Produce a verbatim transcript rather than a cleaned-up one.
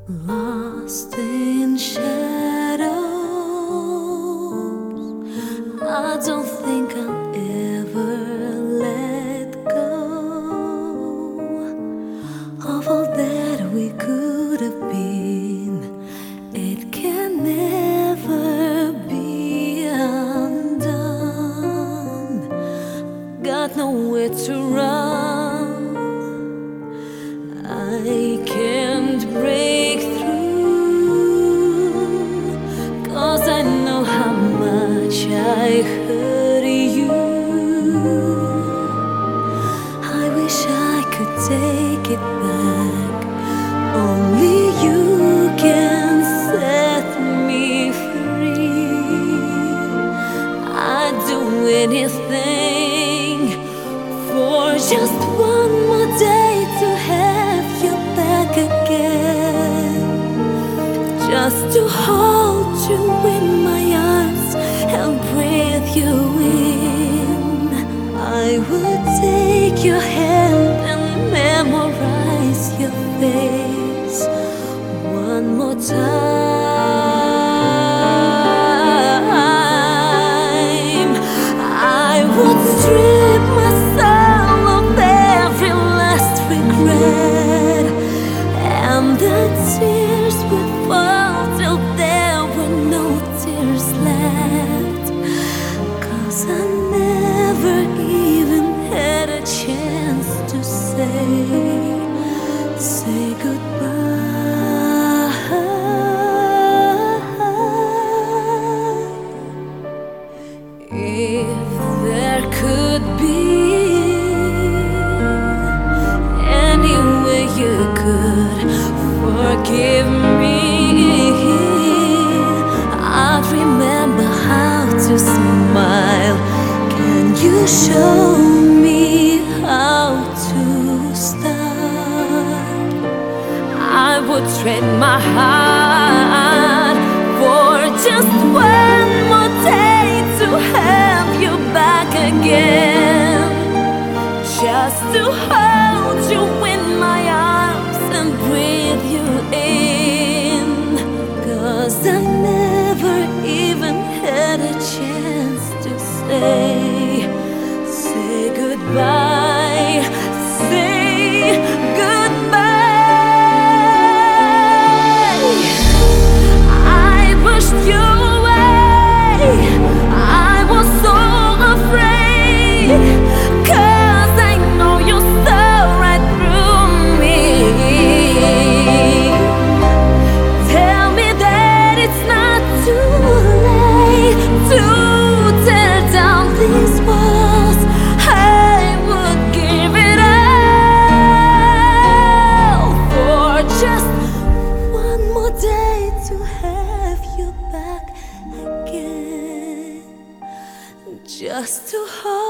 Lost in shadows, I don't think I'll ever let go of all that we could have been. It can never be undone. Got nowhere to run. I can't break through, 'cause I know how much I hurt you. I wish I could take it back. Only you can set me free. I'd do anything for just one more day to have you back again, just to hold you in my arms and breathe you in. I would take your hand and memorize your face one more time. I would strip myself of every last regret, and the tears would fall till there were no tears left. 'Cause I never even had a chance to say, say goodbye. If there could be any way you could forgive me, I'd remember how to smile. Can you show me how to start? I would trade my heart for just one more day to have you back again, just to hold you in my arms and breathe you in. 'Cause I never even had a chance to say, say goodbye, say goodbye. I pushed you away, I was so afraid, 'cause I know you saw right through me. Tell me that it's not too late to tear down these walls. I would give it all for just one more day to have you back again, just to hold